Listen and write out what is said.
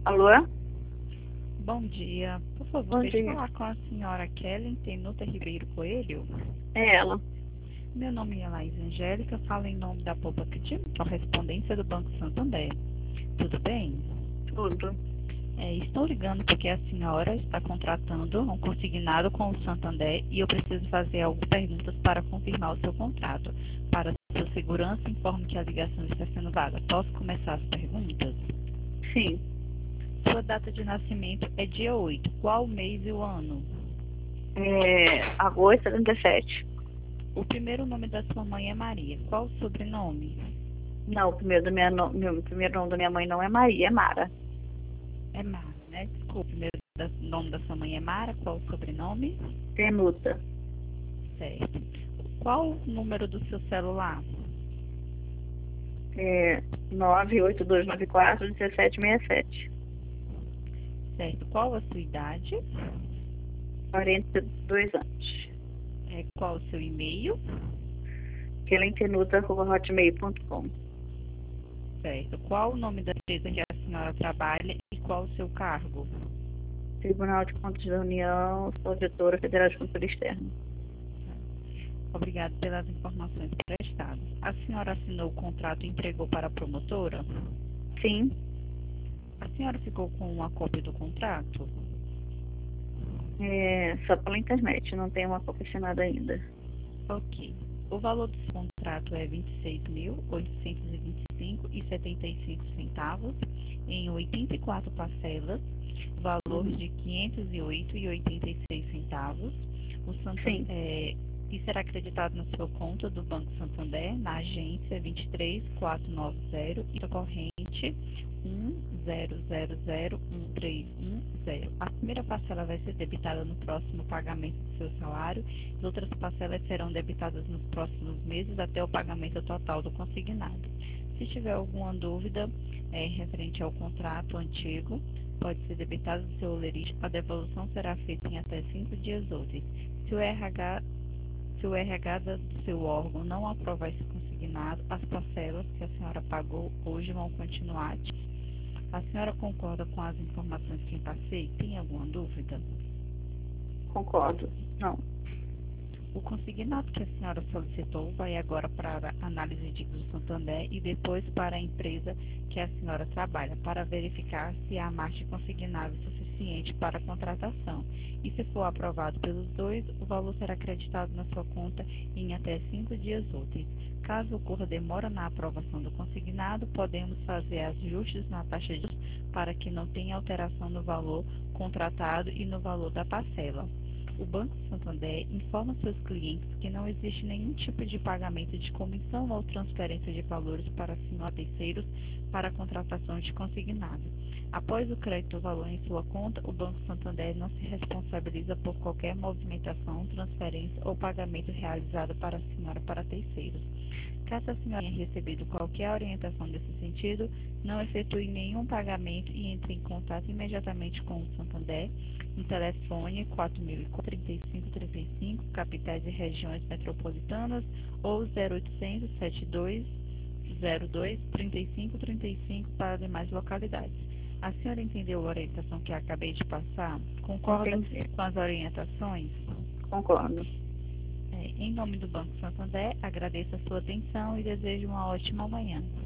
Alô? Bom dia. Por favor, Bom deixa eu dia. falar com a senhora Kellen Tenuta Ribeiro Coelho. É ela. Meu nome é Laís Angélica, falo em nome da Poupa Correspondência do Banco Santander. Tudo bem? Tudo. Estou ligando porque a senhora está contratando um consignado com o Santander e eu preciso fazer algumas perguntas para confirmar o seu contrato. Para sua segurança, informe que a ligação está sendo vaga. Posso começar as perguntas? Sim. Sua data de nascimento é dia 8. Qual o mês e o ano? Agosto 77. O primeiro nome da sua mãe é Maria. Qual o sobrenome? Não, o primeiro, meu primeiro nome da minha mãe não é Maria, é Mara. É Mara, né? Desculpa, o primeiro nome da sua mãe é Mara. Qual o sobrenome? Tenuta. Certo. Qual o número do seu celular? 98294-1767. Certo. Qual a sua idade? 42 anos. Qual o seu e-mail? Kelentenuta@hotmail.com. Certo. Qual o nome da empresa que a senhora trabalha e qual o seu cargo? Tribunal de Contas da União, sou auditora federal de controle externo. Obrigada pelas informações prestadas. A senhora assinou o contrato e entregou para a promotora? Sim. A senhora ficou com uma cópia do contrato? Só pela internet, não tem uma cópia assinada ainda. Ok. O valor do contrato é R$ 26.825,75 em 84 parcelas, valor de R$ 508,86. O Sim. E será acreditado na sua conta do Banco Santander, na agência 23490 e corrente 100013110. A primeira parcela vai ser debitada no próximo pagamento do seu salário. As outras parcelas serão debitadas nos próximos meses até o pagamento total do consignado. Se tiver alguma dúvida referente ao contrato antigo, pode ser debitado do seu olerite. A devolução será feita em até 5 dias úteis. Se o RH do seu órgão não aprovar esse consignado, as parcelas que a senhora pagou hoje vão continuar ativas. A senhora concorda com as informações que passei? Tem alguma dúvida? Concordo. Não. O consignado que a senhora solicitou vai agora para a análise de do Santander e depois para a empresa que a senhora trabalha, para verificar se há margem consignável suficiente para a contratação. E se for aprovado pelos dois, o valor será acreditado na sua conta em até 5 dias úteis. Caso ocorra demora na aprovação do consignado, podemos fazer ajustes na taxa de juros para que não tenha alteração no valor contratado e no valor da parcela. O Banco Santander informa seus clientes que não existe nenhum tipo de pagamento de comissão ou transferência de valores para terceiros para a contratação de consignado. Após o crédito do valor em sua conta, o Banco Santander não se responsabiliza por qualquer movimentação, transferência ou pagamento realizado para a senhora para terceiros. Caso a senhora tenha recebido qualquer orientação nesse sentido, não efetue nenhum pagamento e entre em contato imediatamente com o Santander no telefone 403535, capitais e regiões metropolitanas, ou 0800 7202 3535 para demais localidades. A senhora entendeu a orientação que acabei de passar? Concorda Entendi. com as orientações? Concordo. Em nome do Banco Santander, agradeço a sua atenção e desejo uma ótima manhã.